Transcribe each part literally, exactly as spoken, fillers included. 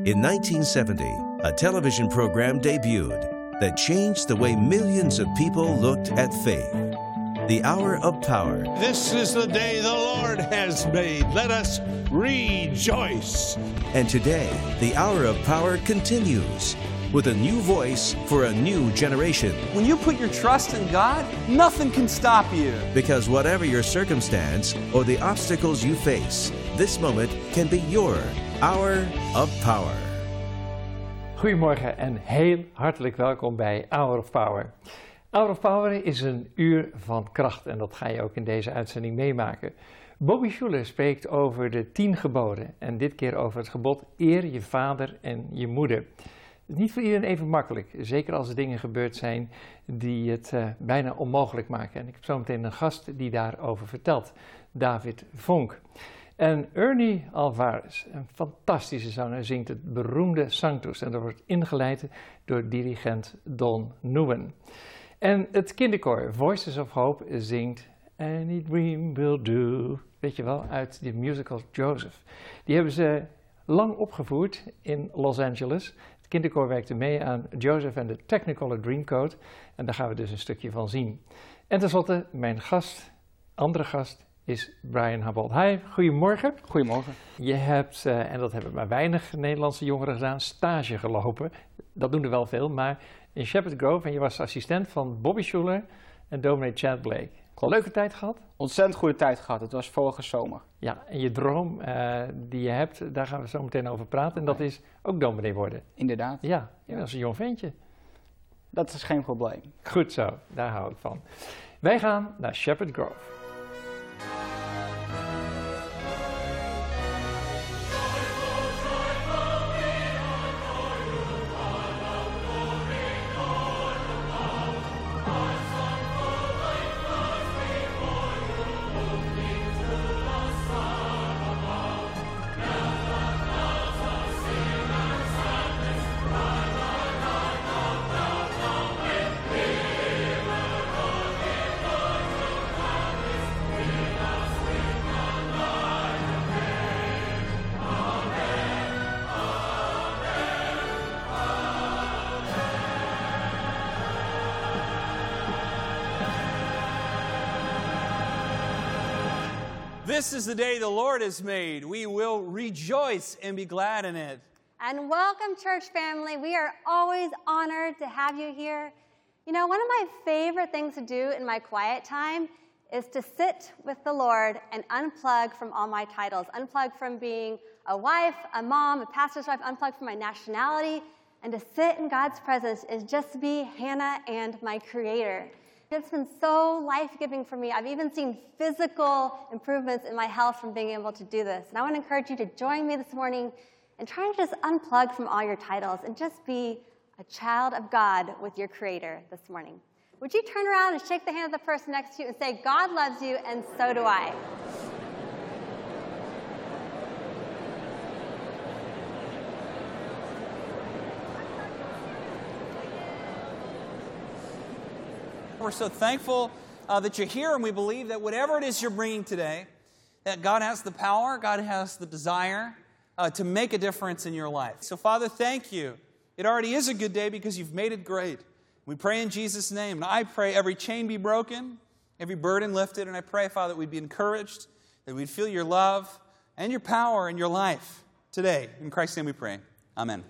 In nineteen seventy, a television program debuted that changed the way millions of people looked at faith. The Hour of Power. This is the day the Lord has made. Let us rejoice. And today, the Hour of Power continues with a new voice for a new generation. When you put your trust in God, nothing can stop you. Because whatever your circumstance or the obstacles you face, this moment can be your Hour of Power. Goedemorgen en heel hartelijk welkom bij Hour of Power. Hour of Power is een uur van kracht en dat ga je ook in deze uitzending meemaken. Bobby Schuller spreekt over de tien geboden en dit keer over het gebod eer je vader en je moeder. Het is niet voor iedereen even makkelijk, zeker als er dingen gebeurd zijn die het uh, bijna onmogelijk maken. En ik heb zo meteen een gast die daarover vertelt, David Vonk. En Ernie Alvarez, een fantastische zanger, zingt het beroemde Sanctus en dat wordt ingeleid door dirigent Don Nguyen. En het kinderkoor Voices of Hope zingt Any Dream Will Do, weet je wel, uit de musical Joseph. Die hebben ze lang opgevoerd in Los Angeles. Het kinderkoor werkte mee aan Joseph en de Technicolor Dreamcoat en daar gaan we dus een stukje van zien. En tenslotte, mijn gast, andere gast, is Brian Habold. Hi, goedemorgen. Goedemorgen. Je hebt, uh, en dat hebben maar weinig Nederlandse jongeren gedaan, stage gelopen. Dat doen er wel veel, maar in Shepherd Grove en je was assistent van Bobby Schuller en dominee Chad Blake. Klopt. Leuke tijd gehad? Ontzettend goede tijd gehad. Het was vorige zomer. Ja, en je droom uh, die je hebt, daar gaan we zo meteen over praten. En dat is ook dominee worden. Inderdaad. Ja, je was een jong ventje. Dat is geen probleem. Goed zo, daar hou ik van. Wij gaan naar Shepherd Grove. This is the day the Lord has made. We will rejoice and be glad in it. And welcome, church family. We are always honored to have you here. You know, one of my favorite things to do in my quiet time is to sit with the Lord and unplug from all my titles. Unplug from being a wife, a mom, a pastor's wife, unplug from my nationality. And to sit in God's presence is just to be Hannah and my Creator. It's been so life-giving for me. I've even seen physical improvements in my health from being able to do this. And I want to encourage you to join me this morning and try to just unplug from all your titles and just be a child of God with your Creator this morning. Would you turn around and shake the hand of the person next to you and say, God loves you and so do I. We're so thankful uh, that you're here, and we believe that whatever it is you're bringing today, that God has the power, God has the desire uh, to make a difference in your life. So, Father, thank you. It already is a good day because you've made it great. We pray in Jesus' name. And I pray every chain be broken, every burden lifted, and I pray, Father, that we'd be encouraged, that we'd feel your love and your power in your life today. In Christ's name we pray. Amen.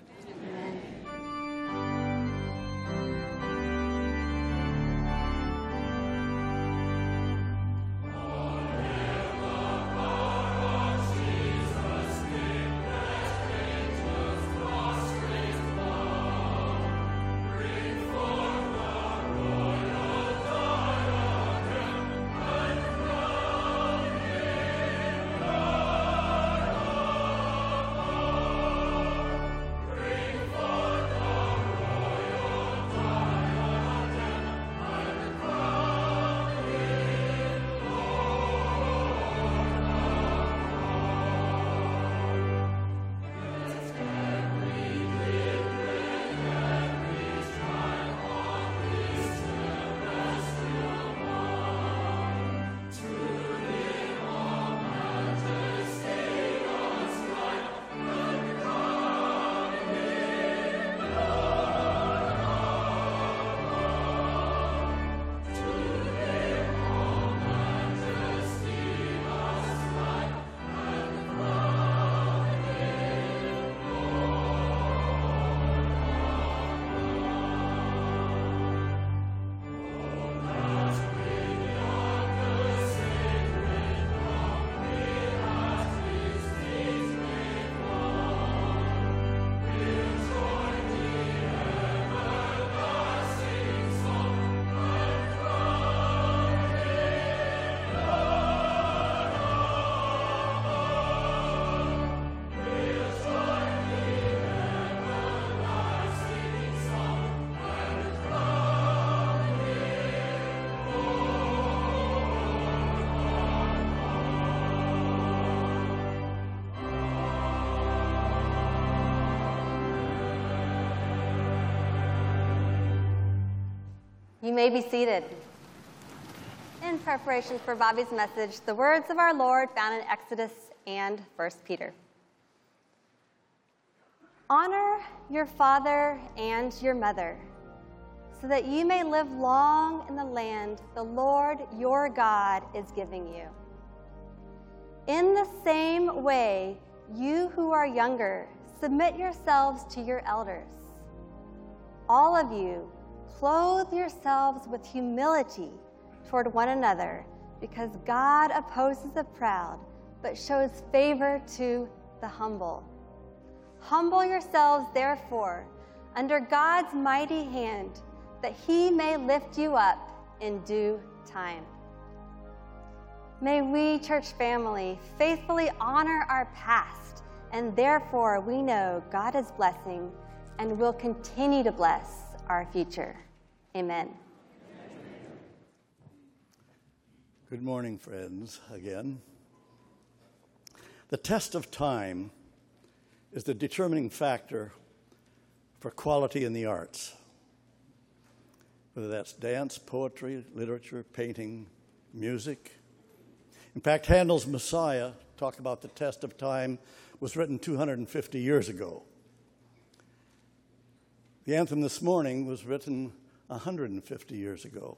You may be seated. In preparation for Bobby's message, the words of our Lord found in Exodus and First Peter. Honor your father and your mother, so that you may live long in the land the Lord your God is giving you. In the same way, you who are younger, submit yourselves to your elders. All of you, clothe yourselves with humility toward one another, because God opposes the proud, but shows favor to the humble. Humble yourselves, therefore, under God's mighty hand, that he may lift you up in due time. May we, church family, faithfully honor our past, and therefore we know God is blessing and will continue to bless our future. Amen. Good morning, friends, again. The test of time is the determining factor for quality in the arts, whether that's dance, poetry, literature, painting, music. In fact, Handel's Messiah, talk about the test of time, was written two hundred fifty years ago. The anthem this morning was written one hundred fifty years ago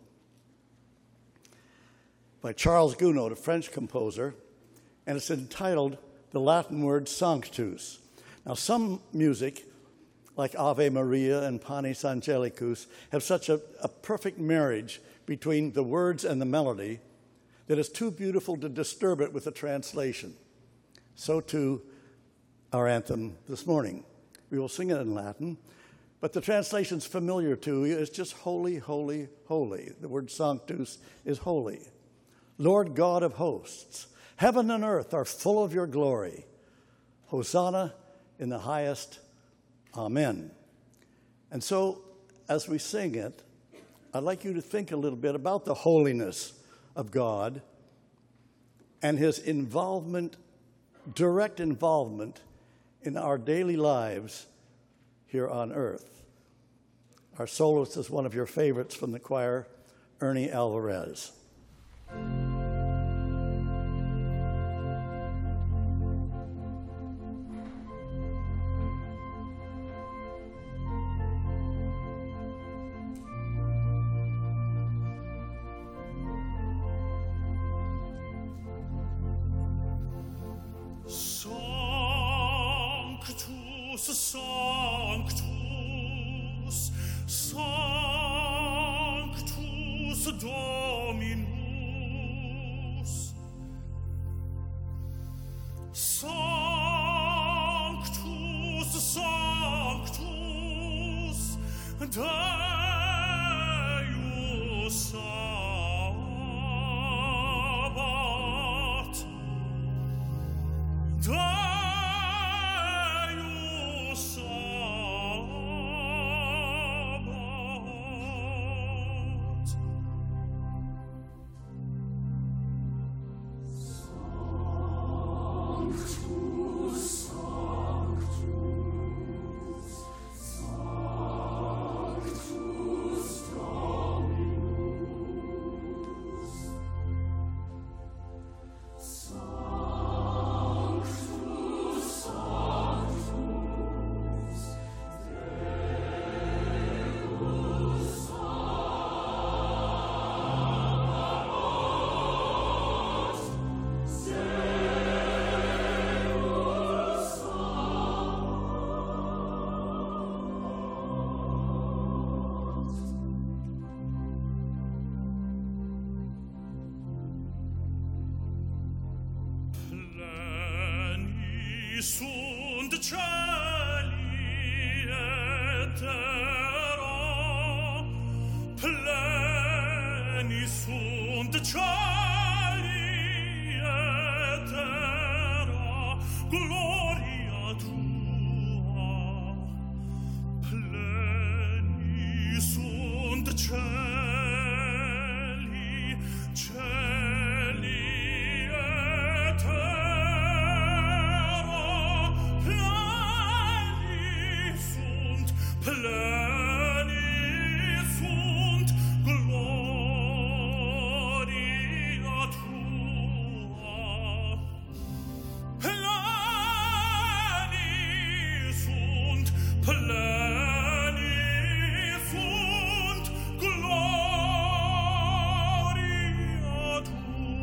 by Charles Gounod, a French composer, and it's entitled the Latin word Sanctus. Now, some music, like Ave Maria and Panis Angelicus, have such a, a perfect marriage between the words and the melody that it's too beautiful to disturb it with a translation. So too our anthem this morning. We will sing it in Latin, but the translation's familiar to you. It's just holy, holy, holy. The word sanctus is holy. Lord God of hosts, heaven and earth are full of your glory. Hosanna in the highest. Amen. And so, as we sing it, I'd like you to think a little bit about the holiness of God and his involvement, direct involvement in our daily lives here on earth. Our soloist is one of your favorites from the choir, Ernie Alvarez. Sanctus, Sanctus Dominus, Sanctus, Sanctus, Deus Sabaoth, Deus sunt cieli et terra, pleni sunt cieli et terra, gloria tua, pleni sunt cieli, cieli et terra. Pleni sunt, pleni sunt gloria tua.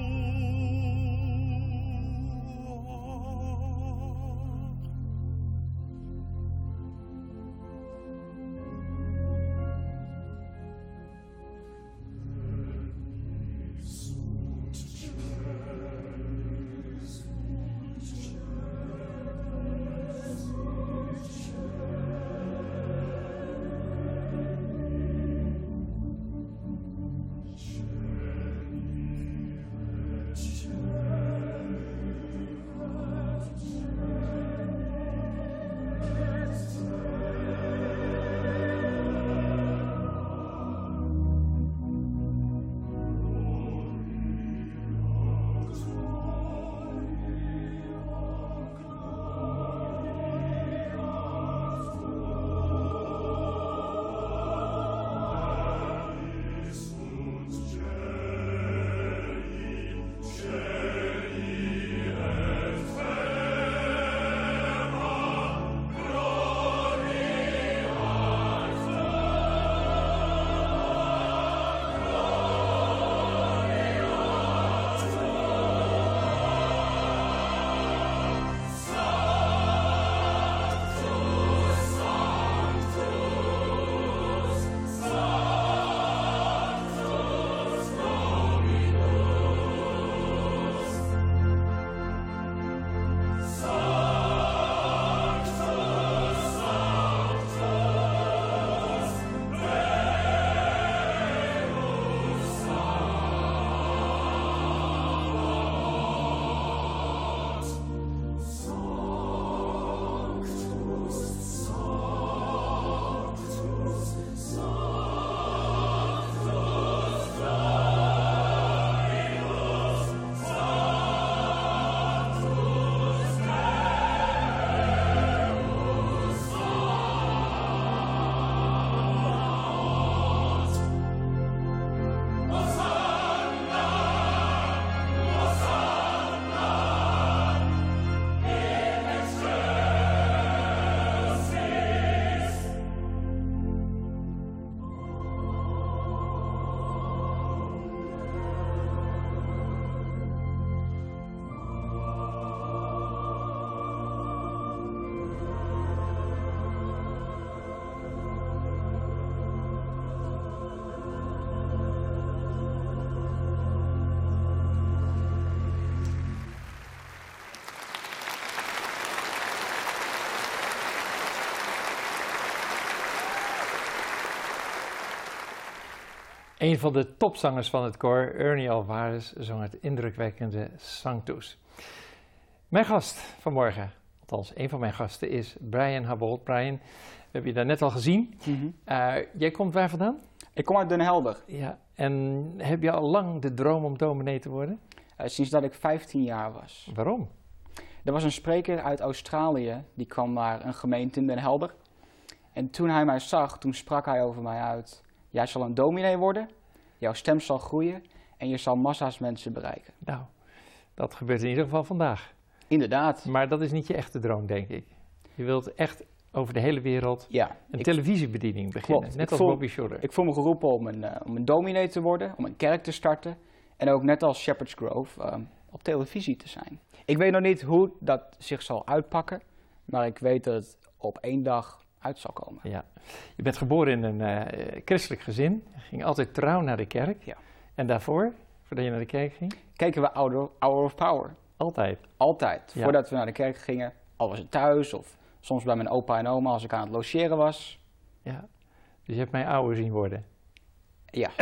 Een van de topzangers van het koor, Ernie Alvarez, zong het indrukwekkende Sanctus. Mijn gast vanmorgen, althans een van mijn gasten, is Brian Habold. Brian, we hebben je daar net al gezien. Mm-hmm. uh, jij komt waar vandaan? Ik kom uit Den Helder. Ja, en heb je al lang de droom om dominee te worden? Uh, sinds dat ik vijftien jaar was. Waarom? Er was een spreker uit Australië, die kwam naar een gemeente in Den Helder. En toen hij mij zag, toen sprak hij over mij uit: jij zal een dominee worden, jouw stem zal groeien en je zal massa's mensen bereiken. Nou, dat gebeurt in ieder geval vandaag. Inderdaad. Maar dat is niet je echte droom, denk ik. Je wilt echt over de hele wereld ja, een ik, televisiebediening beginnen, klopt. net ik als voel, Bobby Schuller. Ik voel me geroepen om een, uh, om een dominee te worden, om een kerk te starten en ook net als Shepherd's Grove uh, op televisie te zijn. Ik weet nog niet hoe dat zich zal uitpakken, maar ik weet dat het op één dag uit zal komen. Ja. Je bent geboren in een uh, christelijk gezin, je ging altijd trouw naar de kerk. Ja. En daarvoor, voordat je naar de kerk ging? Keken we Hour of Power. Altijd? Altijd. Ja. Voordat we naar de kerk gingen, al was het thuis of soms bij mijn opa en oma als ik aan het logeren was. Ja, dus je hebt mij ouder zien worden? Ja.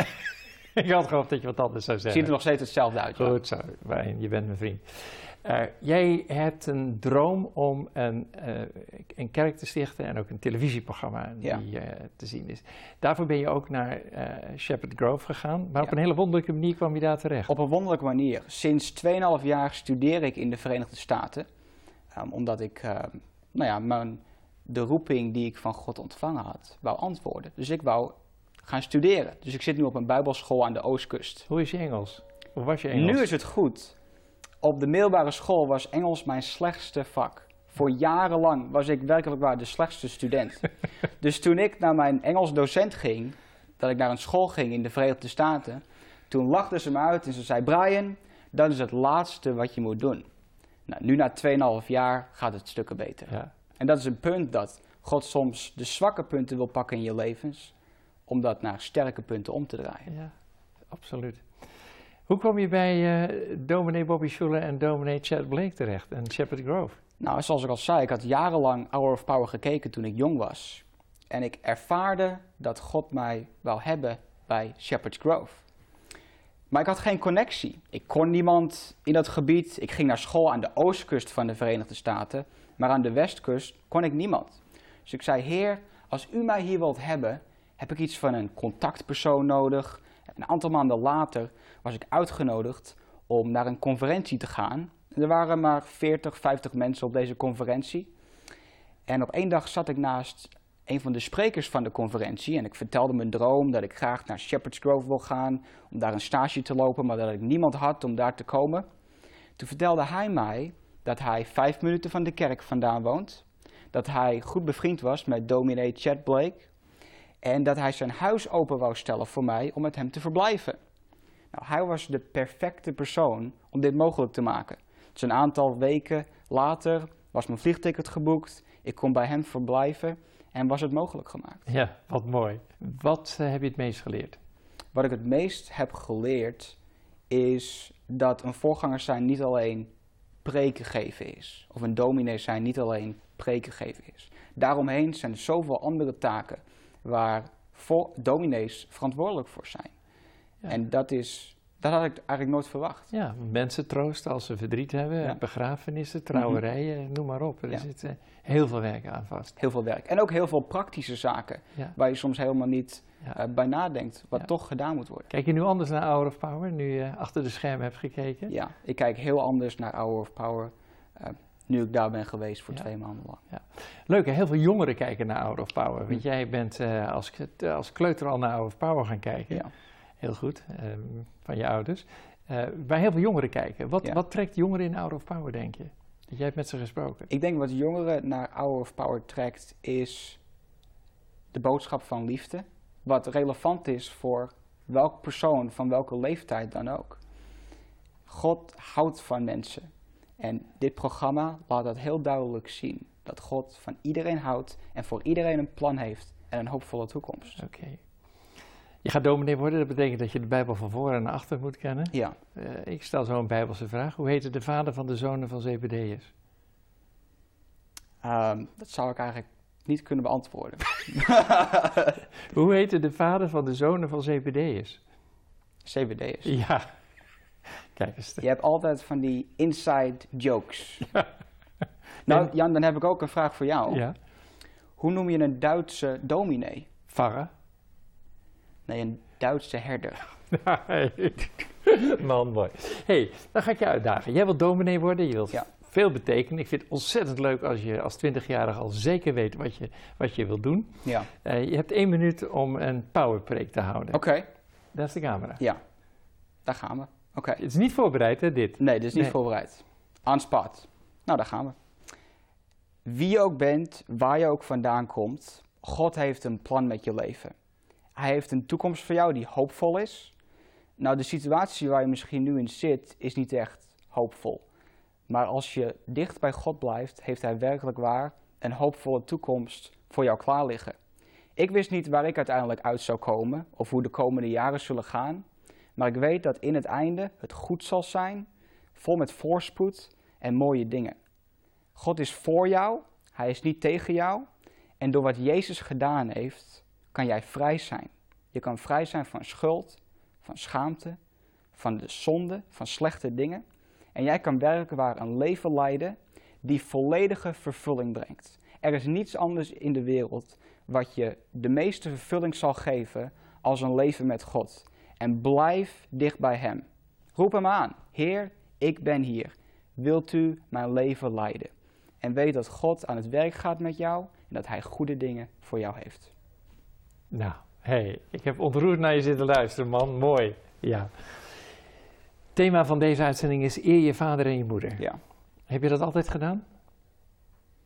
Ik had gehoopt dat je wat anders zou zeggen. Ziet er nog steeds hetzelfde uit. Goed ja. zo, Brian, je bent mijn vriend. Uh, jij hebt een droom om een, uh, een kerk te stichten en ook een televisieprogramma die ja. uh, te zien is. Daarvoor ben je ook naar uh, Shepherd's Grove gegaan, maar ja. op een hele wonderlijke manier kwam je daar terecht. Op een wonderlijke manier. Sinds tweeënhalf jaar studeer ik in de Verenigde Staten, um, omdat ik uh, nou ja, mijn, de roeping die ik van God ontvangen had, wou antwoorden. Dus ik wou gaan studeren. Dus ik zit nu op een bijbelschool aan de Oostkust. Hoe is je Engels? Hoe was je Engels? Nu is het goed. Op de middelbare school was Engels mijn slechtste vak. Voor jarenlang was ik werkelijk waar de slechtste student. Dus toen ik naar mijn Engels docent ging, dat ik naar een school ging in de Verenigde Staten, toen lachte ze me uit en ze zei, Brian, dat is het laatste wat je moet doen. Nou, nu na tweeënhalf jaar gaat het stukken beter. Ja. En dat is een punt dat God soms de zwakke punten wil pakken in je levens, om dat naar sterke punten om te draaien. Ja, absoluut. Hoe kwam je bij uh, dominee Bobby Schuller en dominee Chad Blake terecht en Shepherd Grove? Nou, zoals ik al zei, ik had jarenlang Hour of Power gekeken toen ik jong was. En ik ervaarde dat God mij wou hebben bij Shepherd Grove. Maar ik had geen connectie. Ik kon niemand in dat gebied. Ik ging naar school aan de oostkust van de Verenigde Staten, maar aan de westkust kon ik niemand. Dus ik zei, Heer, als u mij hier wilt hebben, heb ik iets van een contactpersoon nodig. Een aantal maanden later was ik uitgenodigd om naar een conferentie te gaan. Er waren maar veertig, vijftig mensen op deze conferentie. En op één dag zat ik naast een van de sprekers van de conferentie en ik vertelde mijn droom dat ik graag naar Shepherd's Grove wil gaan, om daar een stage te lopen, maar dat ik niemand had om daar te komen. Toen vertelde hij mij dat hij vijf minuten van de kerk vandaan woont, dat hij goed bevriend was met dominee Chad Blake en dat hij zijn huis open wou stellen voor mij om met hem te verblijven. Nou, hij was de perfecte persoon om dit mogelijk te maken. Dus een aantal weken later was mijn vliegticket geboekt, ik kon bij hem verblijven en was het mogelijk gemaakt. Ja, wat mooi. Wat uh, heb je het meest geleerd? Wat ik het meest heb geleerd is dat een voorganger zijn niet alleen preken geven is. Of een dominee zijn niet alleen preken geven is. Daaromheen zijn er zoveel andere taken waar voor dominees verantwoordelijk voor zijn. Ja. En dat is... Dat had ik eigenlijk nooit verwacht. Ja, mensen troosten als ze verdriet hebben, ja. begrafenissen, trouwerijen, mm-hmm. noem maar op. Er ja. zit uh, heel veel werk aan vast. Heel veel werk. En ook heel veel praktische zaken, ja. waar je soms helemaal niet ja. uh, bij nadenkt, wat ja. toch gedaan moet worden. Kijk je nu anders naar Hour of Power, nu je achter de schermen hebt gekeken? Ja, ik kijk heel anders naar Hour of Power, uh, nu ik daar ben geweest voor ja. twee maanden lang. Ja. Leuk, hè? Heel veel jongeren kijken naar Hour of Power. Want mm. jij bent uh, als, als kleuter al naar Hour of Power gaan kijken. Ja. Heel goed, um, van je ouders. Uh, bij heel veel jongeren kijken. Wat, ja. wat trekt jongeren in Hour of Power, denk je? Jij hebt met ze gesproken. Ik denk wat jongeren naar Hour of Power trekt, is de boodschap van liefde. Wat relevant is voor welke persoon, van welke leeftijd dan ook. God houdt van mensen. En dit programma laat dat heel duidelijk zien. Dat God van iedereen houdt en voor iedereen een plan heeft en een hoopvolle toekomst. Oké. Okay. Je gaat dominee worden, dat betekent dat je de Bijbel van voor en naar achter moet kennen. Ja. Uh, ik stel zo een Bijbelse vraag. Hoe heette de vader van de zonen van Zebedeus? Um, dat zou ik eigenlijk niet kunnen beantwoorden. Hoe heette de vader van de zonen van Zebedeus? Zebedeus? Ja. Kijk eens. Je hebt altijd van die inside jokes. Ja. Nou, Jan, dan heb ik ook een vraag voor jou. Ja. Hoe noem je een Duitse dominee? Pfarrer. Nee, een Duitse herder. Man, mooi. Hey, dan ga ik je uitdagen. Jij wilt dominee worden, je wilt ja. veel betekenen. Ik vind het ontzettend leuk als je als twintigjarige al zeker weet wat je, wat je wilt doen. Ja. Uh, je hebt één minuut om een powerpreek te houden. Oké. Okay. Daar is de camera. Ja, daar gaan we. Oké. Okay. Het is niet voorbereid, hè, dit? Nee, dit is niet nee. voorbereid. On spot. Nou, daar gaan we. Wie je ook bent, waar je ook vandaan komt, God heeft een plan met je leven. Hij heeft een toekomst voor jou die hoopvol is. Nou, de situatie waar je misschien nu in zit, is niet echt hoopvol. Maar als je dicht bij God blijft, heeft hij werkelijk waar een hoopvolle toekomst voor jou klaar liggen. Ik wist niet waar ik uiteindelijk uit zou komen, of hoe de komende jaren zullen gaan. Maar ik weet dat in het einde het goed zal zijn, vol met voorspoed en mooie dingen. God is voor jou, hij is niet tegen jou. En door wat Jezus gedaan heeft, kan jij vrij zijn. Je kan vrij zijn van schuld, van schaamte, van de zonde, van slechte dingen. En jij kan werkelijk waar een leven leiden die volledige vervulling brengt. Er is niets anders in de wereld wat je de meeste vervulling zal geven als een leven met God. En blijf dicht bij hem. Roep hem aan. Heer, ik ben hier. Wilt u mijn leven leiden? En weet dat God aan het werk gaat met jou en dat hij goede dingen voor jou heeft. Nou, hey, ik heb ontroerd naar je zitten luisteren, man. Mooi. Ja. Het thema van deze uitzending is eer je vader en je moeder. Ja. Heb je dat altijd gedaan?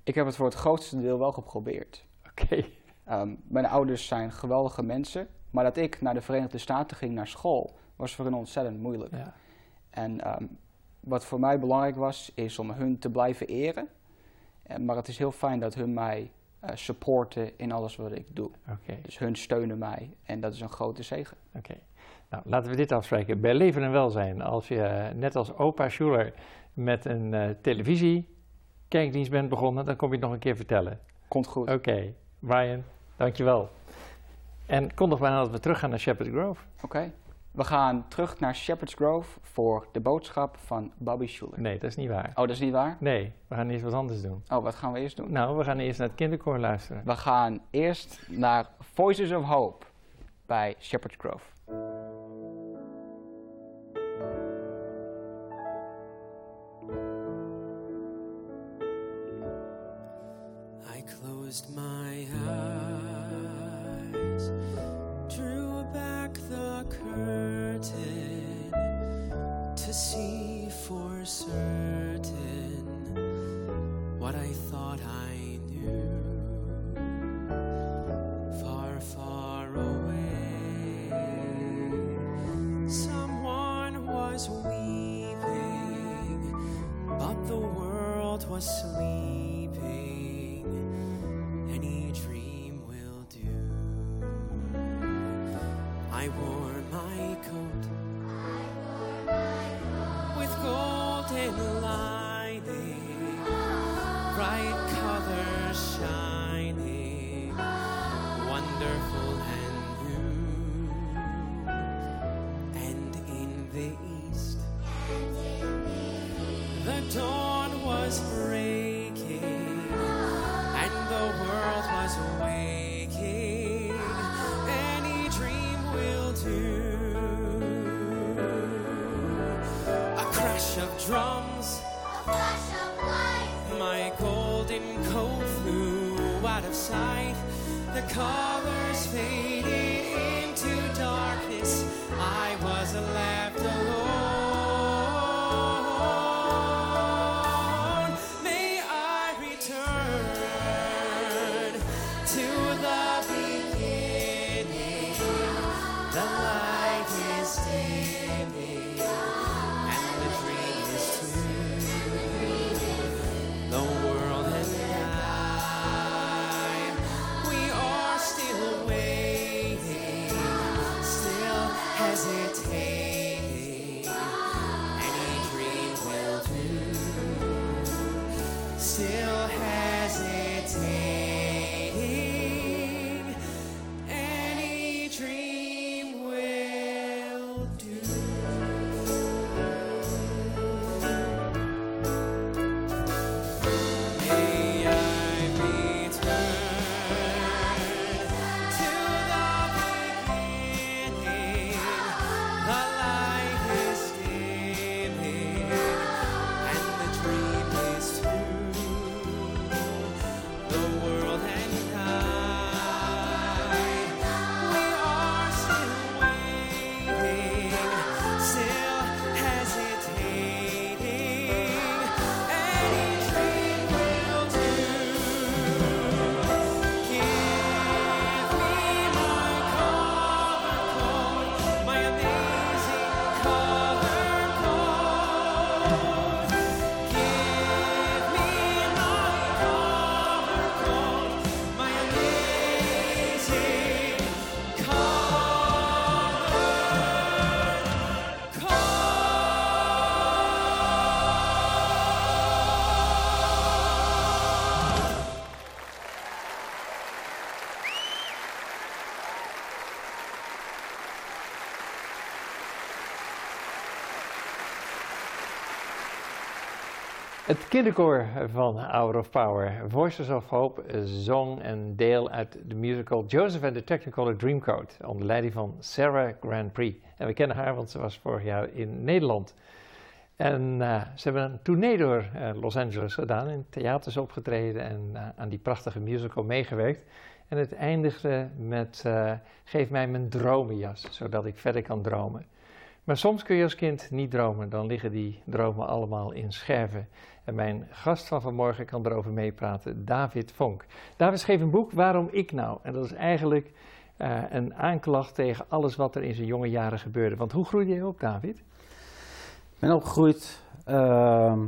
Ik heb het voor het grootste deel wel geprobeerd. Oké. Okay. Um, mijn ouders zijn geweldige mensen, maar dat ik naar de Verenigde Staten ging naar school, was voor hen ontzettend moeilijk. Ja. En um, wat voor mij belangrijk was, is om hun te blijven eren. Uh, maar het is heel fijn dat hun mij uh, supporten in alles wat ik doe. Okay. Dus hun steunen mij en dat is een grote zegen. Oké. Okay. Nou, laten we dit afspreken. Bij Leven en Welzijn, als je uh, net als opa Schuler met een uh, televisie-kijkdienst bent begonnen, dan kom je het nog een keer vertellen. Komt goed. Oké. Okay. Brian, dankjewel. En kondig maar aan dat we terug gaan naar Shepherd's Grove. Oké. Okay. We gaan terug naar Shepherd's Grove voor de boodschap van Bobby Schuler. Nee, dat is niet waar. Oh, dat is niet waar? Nee, we gaan eerst wat anders doen. Oh, wat gaan we eerst doen? Nou, we gaan eerst naar het kinderkoor luisteren. We gaan eerst naar Voices of Hope bij Shepherd's Grove. I closed my eyes, drew back the curtain to see for certain what I thought I knew. Far, far away, someone was weeping, but the world was sleeping. Any dream will do. I wore my coat, with golden lining, bright colors shining, wonderful and new. And in the east, the dawn was breaking, and the world was waking. Any dream will do. A crash of drums, a flash of light. My golden coat flew out of sight. The colors faded into darkness. I was left alone. May I return to the beginning. The light is dimming, and the dream is true. The world and I, we are still waiting, still hesitating. Any dream will do. Still hesitating. Any dream will do. May I return to the beginning. The light is dimming, and the dream is true. The world and I, we are still waiting, still hesitating. Any dream will do. Give me my color code, my amazing color code. Give me my color code, my amazing color code. Het kinderkoor van Hour of Power, Voices of Hope, zong een deel uit de musical Joseph and the Technicolor Dreamcoat onder leiding van Sarah Grand Prix. En we kennen haar, want ze was vorig jaar in Nederland. En uh, ze hebben een tournee door uh, Los Angeles gedaan, in theaters opgetreden en uh, aan die prachtige musical meegewerkt. En het eindigde met uh, Geef mij mijn dromenjas, zodat ik verder kan dromen. Maar soms kun je als kind niet dromen, dan liggen die dromen allemaal in scherven. En mijn gast van vanmorgen kan erover meepraten, David Vonk. David schreef een boek, Waarom ik nou? En dat is eigenlijk uh, een aanklacht tegen alles wat er in zijn jonge jaren gebeurde. Want hoe groeide je op, David? Ik ben opgegroeid uh,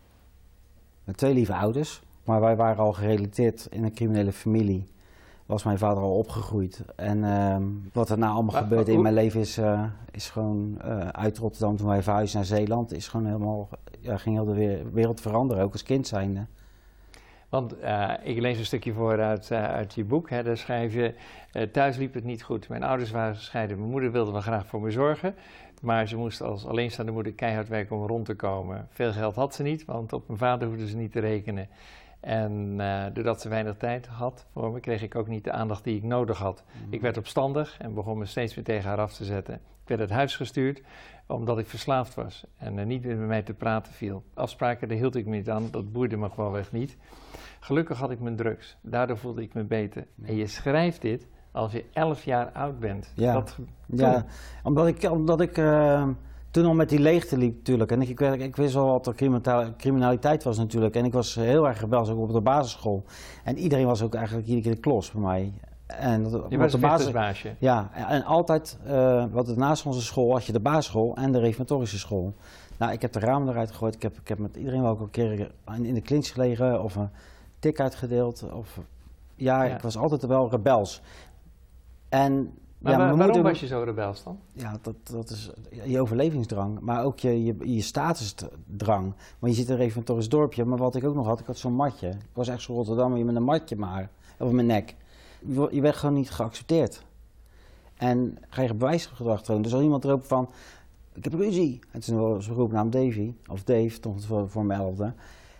met twee lieve ouders, maar wij waren al gerelateerd in een criminele familie. Was mijn vader al opgegroeid. En uh, wat er nou allemaal maar, gebeurde maar, in mijn leven is, uh, is gewoon uh, uit Rotterdam toen wij verhuisden naar Zeeland, is gewoon helemaal, ja, ging heel de wereld veranderen, ook als kind zijnde. Want uh, ik lees een stukje voor uit, uh, uit je boek, hè, daar schrijf je, uh, thuis liep het niet goed. Mijn ouders waren gescheiden, mijn moeder wilde wel graag voor me zorgen, maar ze moest als alleenstaande moeder keihard werken om rond te komen. Veel geld had ze niet, want op mijn vader hoefde ze niet te rekenen. En uh, doordat ze weinig tijd had voor me, kreeg ik ook niet de aandacht die ik nodig had. Mm-hmm. Ik werd opstandig en begon me steeds weer tegen haar af te zetten. Ik werd uit huis gestuurd omdat ik verslaafd was en uh, niet meer met mij te praten viel. Afspraken, daar hield ik me niet aan, dat boeide me gewoonweg niet. Gelukkig had ik mijn drugs, daardoor voelde ik me beter. Mm. En je schrijft dit als je elf jaar oud bent. Ja, dat, ja omdat ik... Omdat ik uh... toen al met die leegte liep natuurlijk. En ik, ik, ik wist wel wat er criminaliteit was natuurlijk. En ik was heel erg rebels ook op de basisschool. En iedereen was ook eigenlijk iedere keer de klos bij mij. En dat, je was een basisbaasje. Ja, en altijd, uh, wat naast onze school had je de basisschool en de reformatorische school. Nou, ik heb de ramen eruit gegooid. Ik heb, ik heb met iedereen wel ook een keer in de clinch gelegen of een tik uitgedeeld. Of, ja, ja, ik was altijd wel rebels. En... Maar ja, waar, waarom moeder, was je zo rebels dan? Ja, dat, dat is je overlevingsdrang, maar ook je, je, je statusdrang. Maar je zit er even in Torres dorpje, maar wat ik ook nog had, ik had zo'n matje. Ik was echt zo'n Rotterdammer met een matje maar, op mijn nek. Je, je werd gewoon niet geaccepteerd. En ga je bewijsgedrag tonen. Dus als iemand roept van, ik heb ruzie. En toen was een roepnaam Davy, of Dave, toch voor, voor mijn elfde.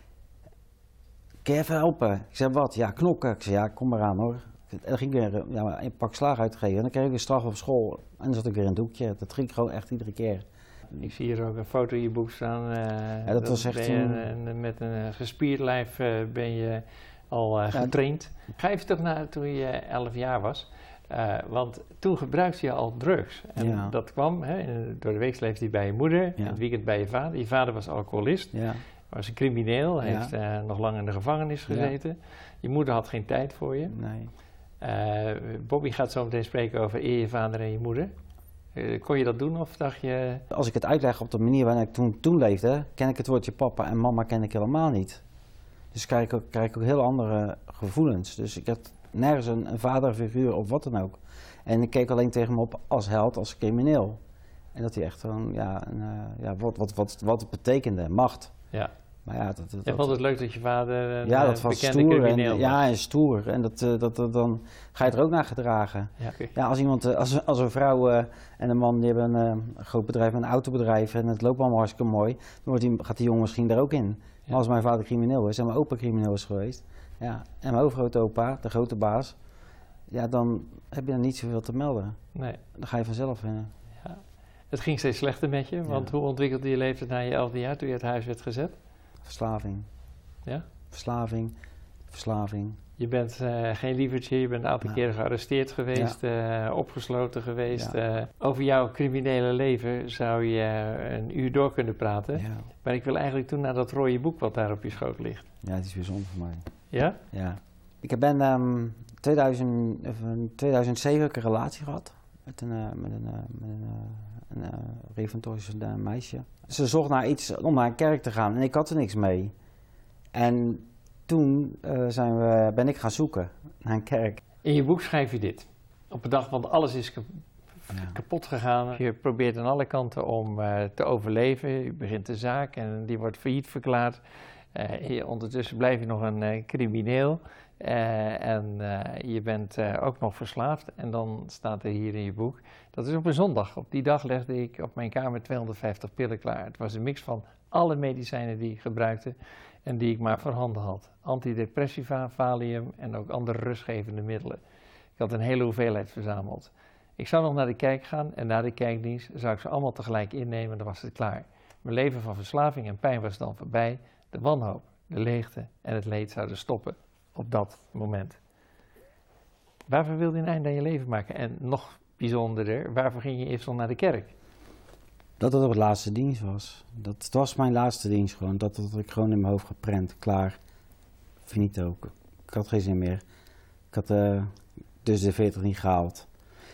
Kun je even helpen? Ik zei, wat? Ja, knokken. Ik zei, ja, kom maar aan hoor. En dan ging ik weer ja, een pak slaag uitgeven en dan kreeg ik weer straf op school. En dan zat ik weer in een doekje. Dat ging ik gewoon echt iedere keer. Ik zie hier ook een foto in je boek staan. Uh, ja, dat, dat was echt toen... Een, een, met een gespierd lijf uh, ben je al uh, getraind. Ja. Ga even terug naar toen je elf jaar was. Uh, want toen gebruikte je al drugs. En ja. dat kwam, hè, door de week leefde hij bij je moeder, ja. in het weekend bij je vader. Je vader was alcoholist, ja. was een crimineel, ja. heeft uh, nog lang in de gevangenis gezeten. Ja. Je moeder had geen tijd voor je. Nee. Uh, Bobby gaat zo meteen spreken over eer je vader en je moeder. Uh, kon je dat doen of dacht je... Als ik het uitleg op de manier waarin ik toen, toen leefde, ken ik het woordje papa en mama ken ik helemaal niet. Dus krijg ik ook, krijg ik ook heel andere gevoelens. Dus ik had nergens een, een vaderfiguur of wat dan ook. En ik keek alleen tegen hem op als held, als crimineel. En dat hij echt gewoon, ja, een, uh, ja wat, wat, wat, wat het betekende, macht. Ja. Maar ja, dat, dat, je vond het leuk dat je vader een ja, dat was bekende stoer crimineel en, was. Ja, en stoer. En dat, uh, dat, dat, dan ga je er ook naar gedragen. Ja, okay. Ja, als, iemand, uh, als, als een vrouw uh, en een man die hebben een, uh, een groot bedrijf, een autobedrijf en het loopt allemaal hartstikke mooi, dan wordt die, gaat die jongen misschien daar ook in. Ja. Maar als mijn vader crimineel is en mijn opa crimineel is geweest, ja, en mijn overgrootopa, de grote baas, ja, dan heb je er niet zoveel te melden. Nee. Dan ga je vanzelf in. Ja. Het ging steeds slechter met je, want ja. hoe ontwikkelde je leeftijd na je elfde jaar toen je uit huis werd gezet? Verslaving. Ja? Verslaving, verslaving. Je bent uh, geen lievertje, je bent een aantal ja. keren gearresteerd geweest, ja. uh, opgesloten geweest. Ja. Uh, over jouw criminele leven zou je uh, een uur door kunnen praten. Ja. Maar ik wil eigenlijk toen naar dat rode boek wat daar op je schoot ligt. Ja, het is bijzonder voor mij. Ja? Ja. Ik ben um, tweeduizend, in tweeduizend zeven een relatie gehad met een, uh, met een, uh, met een, uh, een uh, reformatorische uh, meisje. Ze zocht naar iets om naar een kerk te gaan en ik had er niks mee. En toen uh, zijn we, ben ik gaan zoeken naar een kerk. In je boek schrijf je dit. Op een dag, want alles is kap ja. kapot gegaan. Je probeert aan alle kanten om uh, te overleven. Je begint de zaak en die wordt failliet verklaard. Uh, je, ondertussen blijf je nog een uh, crimineel. Uh, en uh, je bent uh, ook nog verslaafd. En dan staat er hier in je boek. Dat is op een zondag. Op die dag legde ik op mijn kamer tweehonderdvijftig pillen klaar. Het was een mix van alle medicijnen die ik gebruikte en die ik maar voorhanden had. Antidepressiva, Valium en ook andere rustgevende middelen. Ik had een hele hoeveelheid verzameld. Ik zou nog naar de kerk gaan en na de kerkdienst zou ik ze allemaal tegelijk innemen en dan was het klaar. Mijn leven van verslaving en pijn was dan voorbij. De wanhoop, de leegte en het leed zouden stoppen op dat moment. Waarvoor wilde je een einde aan je leven maken? En nog bijzonderder, waarvoor ging je eerst nog naar de kerk? Dat het op het laatste dienst was. Dat, het was mijn laatste dienst gewoon. Dat had ik gewoon in mijn hoofd geprent. Klaar. Finito. Ik had geen zin meer. Ik had uh, dus de veertig niet gehaald.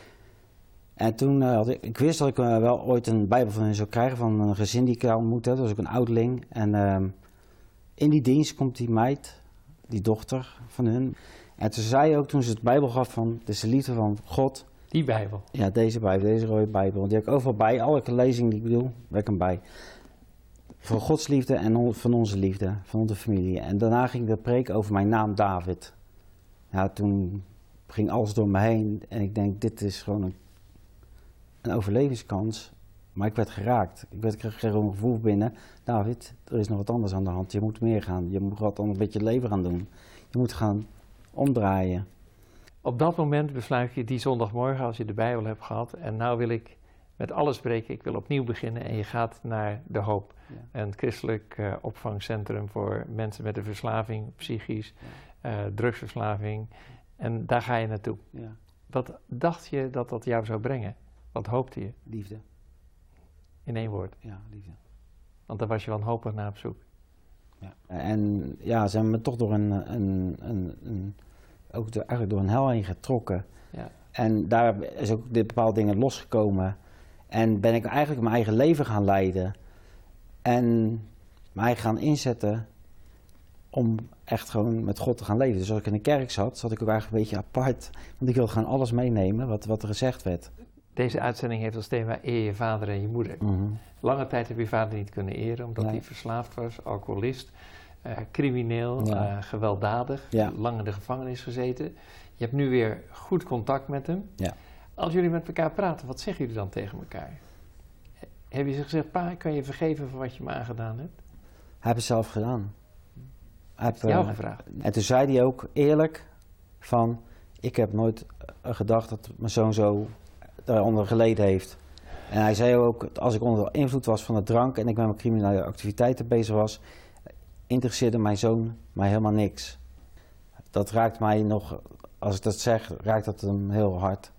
En toen uh, had ik, ik wist dat ik uh, wel ooit een Bijbel van hen zou krijgen. Van een gezin die ik ontmoette. Dat was ook een ouderling. En uh, in die dienst komt die meid, die dochter van hun. En toen zei ook, toen ze het Bijbel gaf van, dit is de liefde van God. Die Bijbel? Ja, deze Bijbel, deze rode Bijbel. Die heb ik overal bij, elke lezing die ik bedoel, heb ik hem bij. Van Gods liefde en on, van onze liefde, van onze familie. En daarna ging de preek over mijn naam David. Ja, toen ging alles door me heen en ik denk, dit is gewoon een, een overlevingskans. Maar ik werd geraakt. Ik werd, kreeg gewoon een gevoel binnen, David, er is nog wat anders aan de hand. Je moet meer gaan, je moet wat anders met je leven gaan doen. Je moet gaan omdraaien. Op dat moment besluit je die zondagmorgen, als je de Bijbel hebt gehad, en nou wil ik met alles spreken, ik wil opnieuw beginnen en je gaat naar De Hoop. Ja. Een christelijk uh, opvangcentrum voor mensen met een verslaving, psychisch, ja. uh, drugsverslaving. En daar ga je naartoe. Ja. Wat dacht je dat dat jou zou brengen? Wat hoopte je? Liefde. In één woord? Ja, liefde. Want daar was je wanhopig naar op zoek. Ja. En ja, ze hebben me toch door een, een, een, een ook door, eigenlijk door een hel heen getrokken. Ja. En daar is ook dit bepaalde dingen losgekomen. En ben ik eigenlijk mijn eigen leven gaan leiden. En mij gaan inzetten om echt gewoon met God te gaan leven. Dus als ik in de kerk zat, zat ik ook eigenlijk een beetje apart. Want ik wilde gewoon alles meenemen wat, wat er gezegd werd. Deze uitzending heeft als thema eer je vader en je moeder. Mm-hmm. Lange tijd heb je vader niet kunnen eren, omdat nee. hij verslaafd was, alcoholist, uh, crimineel, ja. uh, gewelddadig, ja. lang in de gevangenis gezeten. Je hebt nu weer goed contact met hem. Ja. Als jullie met elkaar praten, wat zeggen jullie dan tegen elkaar? Heb je gezegd, pa, kan je vergeven voor wat je me aangedaan hebt? Hij heeft het zelf gedaan. Hij heeft jou uh, gevraagd. En toen zei hij ook eerlijk van, ik heb nooit uh, gedacht dat mijn zoon zo daaronder geleden heeft. En hij zei ook, als ik onder invloed was van de drank en ik met mijn criminele activiteiten bezig was, interesseerde mijn zoon mij helemaal niks. Dat raakt mij nog, als ik dat zeg, raakt dat hem heel hard.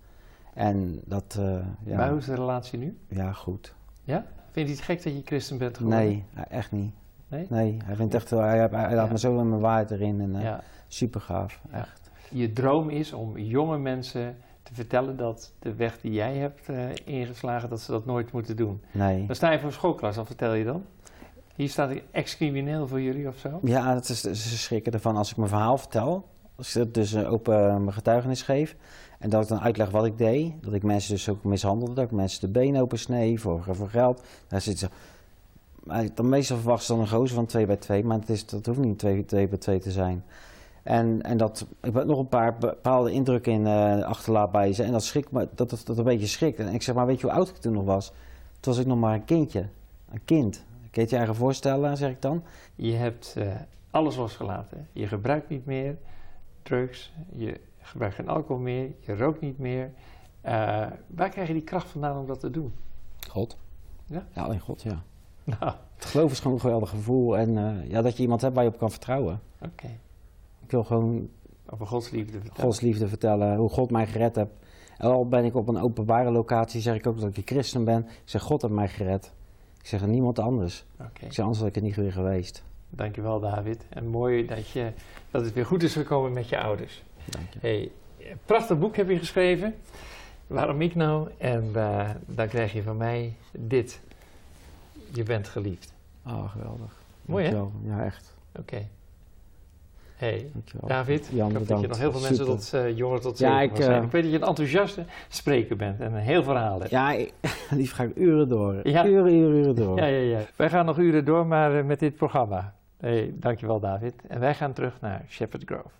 En dat, uh, ja. Maar hoe is de relatie nu? Ja, goed. Ja? Vind je het gek dat je christen bent geworden? Nee, echt niet. Nee? Nee, hij vindt echt, hij, hij, hij laat ja. me zo in mijn waarheid erin en uh, ja. super gaaf, echt. Je droom is om jonge mensen te vertellen dat de weg die jij hebt uh, ingeslagen, dat ze dat nooit moeten doen. Nee. Dan sta je voor een schoolklas, wat vertel je dan? Hier staat ik ex-crimineel voor jullie of zo? Ja, dat is, ze schrikken ervan als ik mijn verhaal vertel. Als ik dus uh, open uh, mijn getuigenis geef. En dat ik dan uitleg wat ik deed. Dat ik mensen dus ook mishandelde. Dat ik mensen de benen opensnee voor, voor geld. Daar zit ze. Maar dan meestal verwachten ze dan een gozer van twee bij twee. Maar het is, dat hoeft niet twee bij twee te zijn. En, en dat ik nog een paar bepaalde indrukken in uh, achterlaat bij ze. En dat schrikt me, dat, dat, dat een beetje schrikt. En ik zeg, maar weet je hoe oud ik toen nog was? Toen was ik nog maar een kindje. Een kind. Kun je het je eigen voorstellen, zeg ik dan? Je hebt uh, alles losgelaten. Je gebruikt niet meer drugs. Je gebruikt geen alcohol meer. Je rookt niet meer. Uh, waar krijg je die kracht vandaan om dat te doen? God. Ja? Ja, alleen God, ja. Nou. Het geloof is gewoon een geweldig gevoel. En uh, ja, dat je iemand hebt waar je op kan vertrouwen. Oké. Okay. Ik wil gewoon over Gods liefde vertellen. Gods liefde vertellen, hoe God mij gered heeft. En al ben ik op een openbare locatie, zeg ik ook dat ik een christen ben. Ik zeg, God heeft mij gered. Ik zeg, niemand anders. Okay. Ik zeg, anders had ik er niet weer geweest. Dankjewel, David. En mooi dat, je, dat het weer goed is gekomen met je ouders. Dank je. Hey, een prachtig boek heb je geschreven. Waarom ik nou? En uh, dan krijg je van mij dit. Je bent geliefd. Oh, geweldig. Mooi, hè? Ja, echt. Oké. Okay. Hey, dankjewel. David, Jan, ik hoop dat je nog heel veel mensen tot, uh, jongeren tot ja, zeven ik, zijn. uh, Ik weet dat je een enthousiaste spreker bent en een heel verhaal hebt. Ja, ik, lief ga ik uren door. Ja. Uren, uren, uren door. Ja, ja, ja. Wij gaan nog uren door, maar uh, met dit programma. Hey, dankjewel, David. En wij gaan terug naar Shepherd Grove.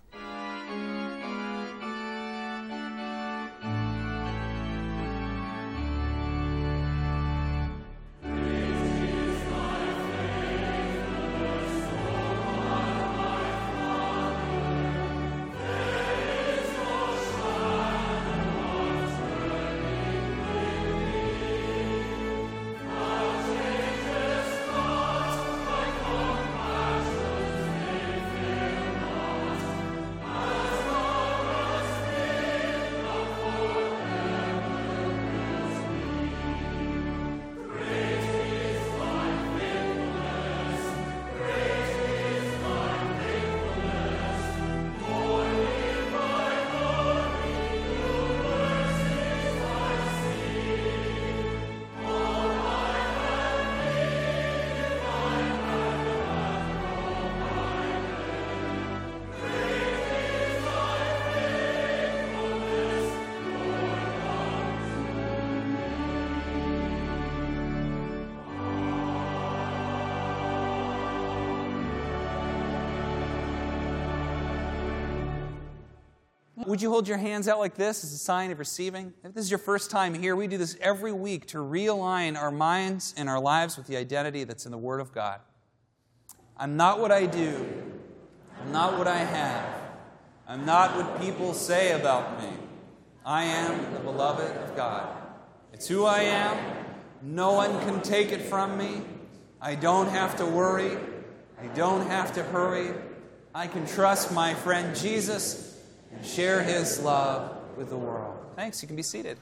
would you hold your hands out like this as a sign of receiving? If this is your first time here, we do this every week to realign our minds and our lives with the identity that's in the Word of God. I'm not what I do. I'm not what I have. I'm not what people say about me. I am the beloved of God. It's who I am. No one can take it from me. I don't have to worry. I don't have to hurry. I can trust my friend Jesus and share His love with the world. Thanks. You can be seated.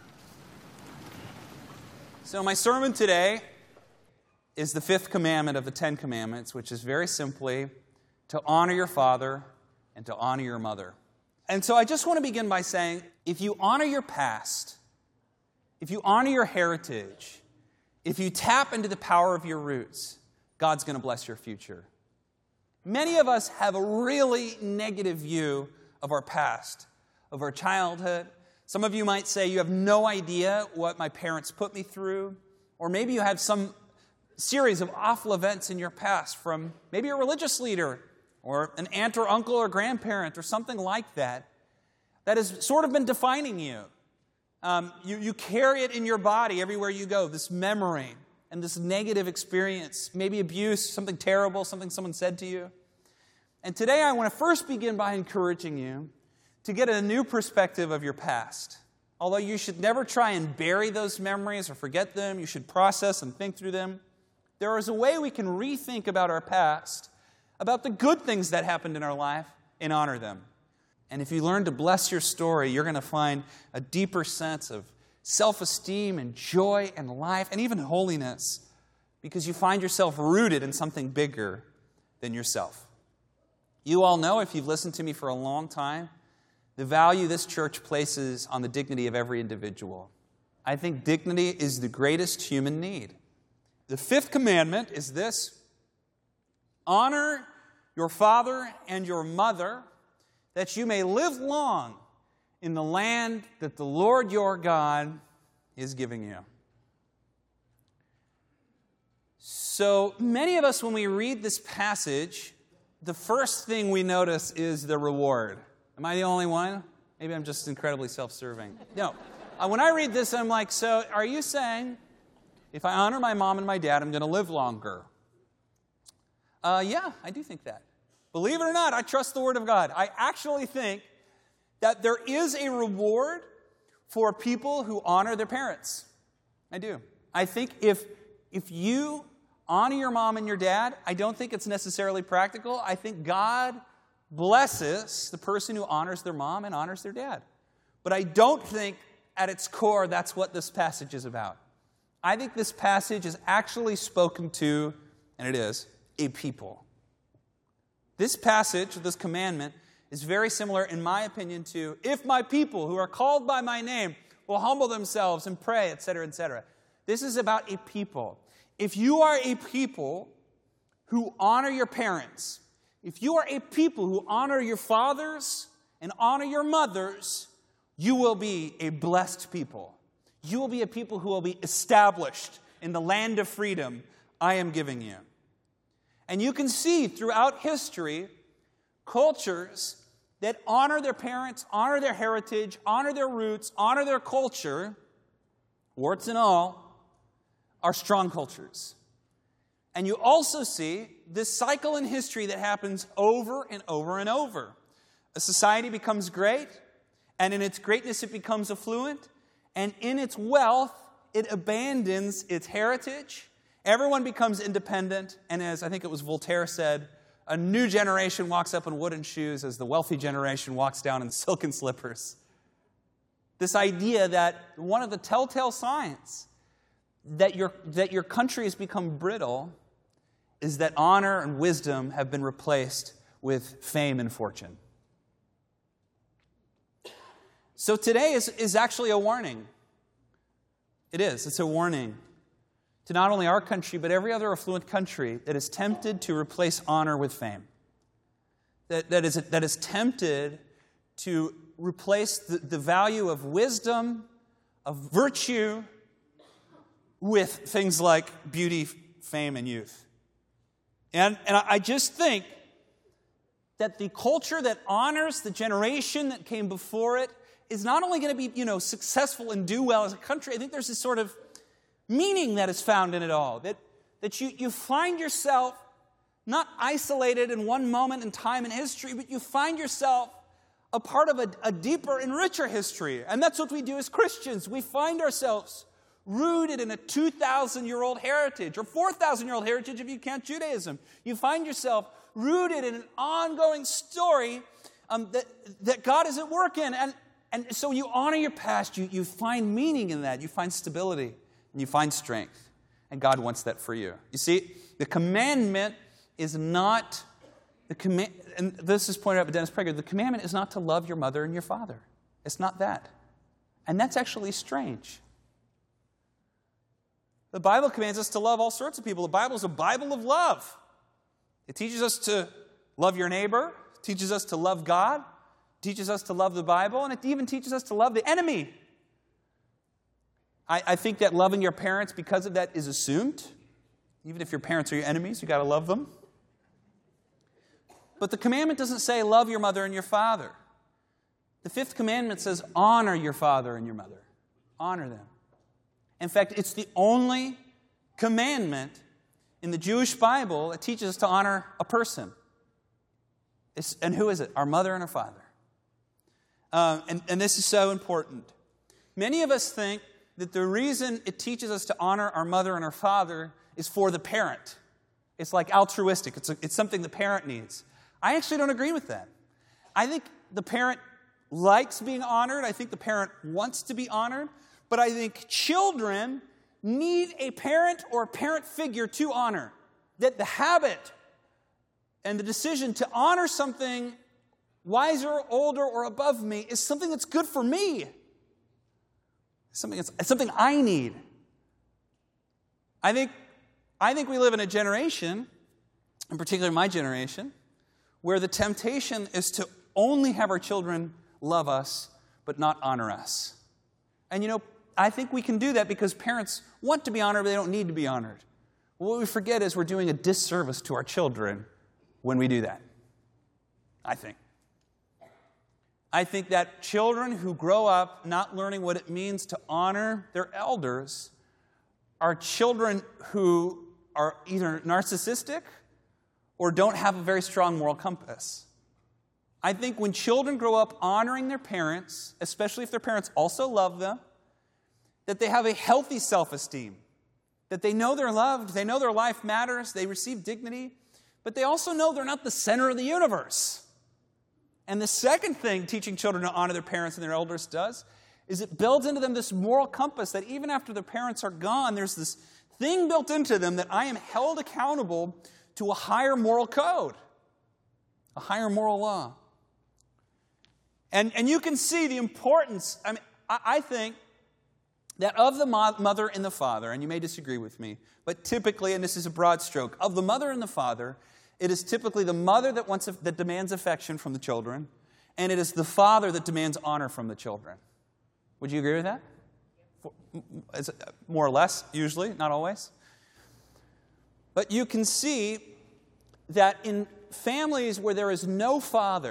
So my sermon today is the fifth commandment of the Ten Commandments, which is very simply to honor your father and to honor your mother. And so I just want to begin by saying, if you honor your past, if you honor your heritage, if you tap into the power of your roots, God's going to bless your future. Many of us have a really negative view of our past, of our childhood. Some of you might say, you have no idea what my parents put me through. Or maybe you have some series of awful events in your past from maybe a religious leader or an aunt or uncle or grandparent or something like that, that has sort of been defining you. Um, you, you carry it in your body everywhere you go, this memory and this negative experience, maybe abuse, something terrible, something someone said to you. And today I want to first begin by encouraging you to get a new perspective of your past. Although you should never try and bury those memories or forget them, you should process and think through them. There is a way we can rethink about our past, about the good things that happened in our life, and honor them. And if you learn to bless your story, you're going to find a deeper sense of self-esteem and joy and life and even holiness because you find yourself rooted in something bigger than yourself. You all know, if you've listened to me for a long time, the value this church places on the dignity of every individual. I think dignity is the greatest human need. The fifth commandment is this: honor your father and your mother, that you may live long in the land that the Lord your God is giving you. So many of us, when we read this passage, the first thing we notice is the reward. Am I the only one? Maybe I'm just incredibly self-serving. No. Uh, when I read this, I'm like, so are you saying, if I honor my mom and my dad, I'm going to live longer? Uh, yeah, I do think that. Believe it or not, I trust the Word of God. I actually think that there is a reward for people who honor their parents. I do. I think if, if you honor your mom and your dad, I don't think it's necessarily practical. I think God blesses the person who honors their mom and honors their dad. But I don't think at its core that's what this passage is about. I think this passage is actually spoken to, and it is, a people. This passage, this commandment, is very similar, in my opinion, to if my people who are called by my name will humble themselves and pray, et cetera, et cetera. This is about a people. If you are a people who honor your parents, if you are a people who honor your fathers and honor your mothers, you will be a blessed people. You will be a people who will be established in the land of freedom I am giving you. And you can see throughout history cultures that honor their parents, honor their heritage, honor their roots, honor their culture, warts and all, are strong cultures. And you also see this cycle in history that happens over and over and over. A society becomes great, and in its greatness it becomes affluent, and in its wealth it abandons its heritage. Everyone becomes independent, and as I think it was Voltaire said, a new generation walks up in wooden shoes as the wealthy generation walks down in silken slippers. This idea that one of the telltale signs that your, that your country has become brittle is that honor and wisdom have been replaced with fame and fortune. So today is, is actually a warning. It is. It's a warning to not only our country, but every other affluent country that is tempted to replace honor with fame. That, that, is, that is tempted to replace the, the value of wisdom, of virtue, with things like beauty, fame, and youth. And, and I just think that the culture that honors the generation that came before it is not only going to be, you know, successful and do well as a country. I think there's this sort of meaning that is found in it all. That, that you, you find yourself not isolated in one moment in time in history, but you find yourself a part of a, a deeper and richer history. And that's what we do as Christians. We find ourselves rooted in a two thousand year old heritage, or four thousand year old heritage if you count Judaism. You find yourself rooted in an ongoing story um, that, that God is at work in. And, and so you honor your past. You, you find meaning in that. You find stability. And you find strength. And God wants that for you. You see, the commandment is not, the command, and this is pointed out by Dennis Prager, the commandment is not to love your mother and your father. It's not that. And that's actually strange. The Bible commands us to love all sorts of people. The Bible is a Bible of love. It teaches us to love your neighbor. It teaches us to love God. It teaches us to love the Bible. And it even teaches us to love the enemy. I, I think that loving your parents because of that is assumed. Even if your parents are your enemies, you've got to love them. But the commandment doesn't say love your mother and your father. The fifth commandment says honor your father and your mother. Honor them. In fact, it's the only commandment in the Jewish Bible that teaches us to honor a person. It's, and who is it? Our mother and our father. Um, and, and this is so important. Many of us think that the reason it teaches us to honor our mother and our father is for the parent. It's like altruistic. It's, a, it's something the parent needs. I actually don't agree with that. I think the parent likes being honored. I think the parent wants to be honored. But I think children need a parent or a parent figure to honor. That the habit and the decision to honor something wiser, older, or above me is something that's good for me. Something that's, something I need. I think, I think we live in a generation, in particular my generation, where the temptation is to only have our children love us, but not honor us. And you know, I think we can do that because parents want to be honored, but they don't need to be honored. What we forget is we're doing a disservice to our children when we do that. I think. I think that children who grow up not learning what it means to honor their elders are children who are either narcissistic or don't have a very strong moral compass. I think when children grow up honoring their parents, especially if their parents also love them, that they have a healthy self-esteem, that they know they're loved, they know their life matters, they receive dignity, but they also know they're not the center of the universe. And the second thing teaching children to honor their parents and their elders does is it builds into them this moral compass that even after their parents are gone, there's this thing built into them that I am held accountable to a higher moral code, a higher moral law. And, and you can see the importance, I mean, I, I think that of the mo- mother and the father, and you may disagree with me, but typically, and this is a broad stroke, of the mother and the father, it is typically the mother that wants that demands affection from the children, and it is the father that demands honor from the children. Would you agree with that? More or less, usually, not always. But you can see that in families where there is no father,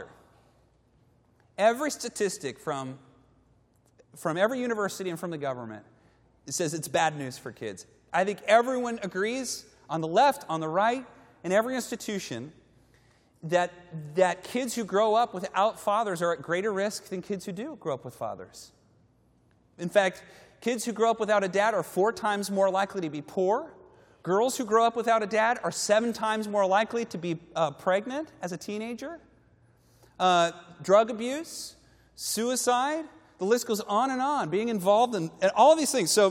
every statistic from, from every university and from the government, it says it's bad news for kids. I think everyone agrees, on the left, on the right, in every institution, that, that kids who grow up without fathers are at greater risk than kids who do grow up with fathers. In fact, kids who grow up without a dad are four times more likely to be poor. Girls who grow up without a dad are seven times more likely to be uh, pregnant as a teenager. Uh, drug abuse, suicide, the list goes on and on, being involved in, in all of these things. So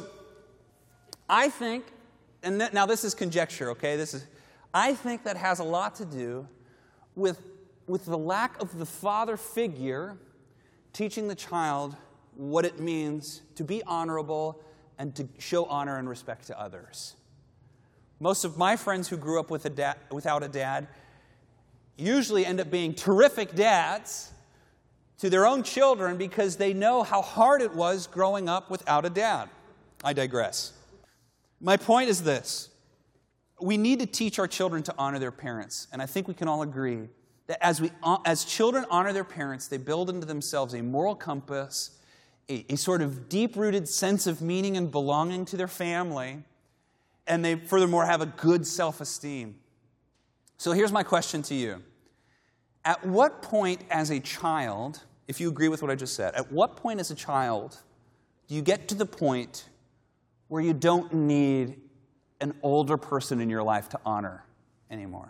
I think, and th- now this is conjecture, okay? This is, I think that has a lot to do with, with the lack of the father figure teaching the child what it means to be honorable and to show honor and respect to others. Most of my friends who grew up with a da- without a dad usually end up being terrific dads to their own children because they know how hard it was growing up without a dad. I digress. My point is this. We need to teach our children to honor their parents, and I think we can all agree That as, we, as children honor their parents, they build into themselves a moral compass, a, a sort of deep-rooted sense of meaning and belonging to their family, and they furthermore have a good self-esteem. So here's my question to you. At what point as a child, if you agree with what I just said, at what point as a child do you get to the point where you don't need an older person in your life to honor anymore?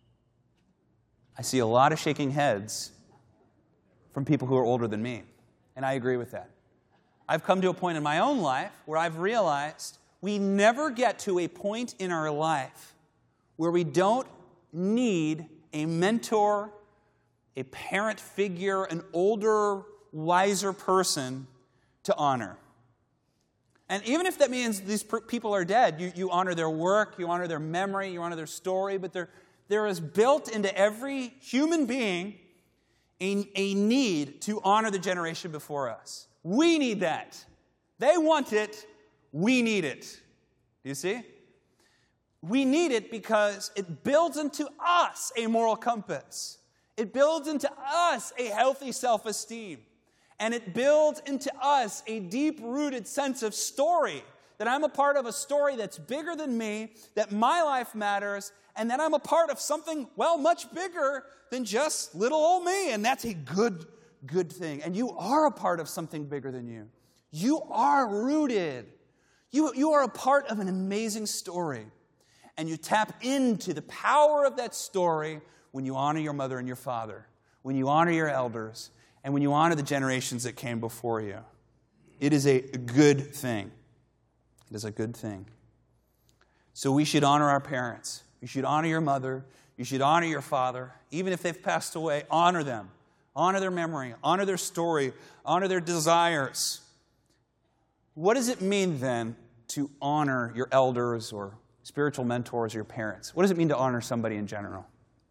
I see a lot of shaking heads from people who are older than me, and I agree with that. I've come to a point in my own life where I've realized we never get to a point in our life where we don't need a mentor, a parent figure, an older, wiser person to honor. And even if that means these people are dead, you, you honor their work, you honor their memory, you honor their story, but there, there is built into every human being a, a need to honor the generation before us. We need that. They want it, we need it. Do you see? We need it because it builds into us a moral compass. It builds into us a healthy self-esteem. And it builds into us a deep-rooted sense of story, that I'm a part of a story that's bigger than me, that my life matters, and that I'm a part of something, well, much bigger than just little old me. And that's a good, good thing. And you are a part of something bigger than you. You are rooted. You, you are a part of an amazing story. And you tap into the power of that story when you honor your mother and your father, when you honor your elders, and when you honor the generations that came before you. It is a good thing. It is a good thing. So we should honor our parents. You should honor your mother. You should honor your father. Even if they've passed away, honor them. Honor their memory. Honor their story. Honor their desires. What does it mean then to honor your elders or spiritual mentors or your parents? What does it mean to honor somebody in general?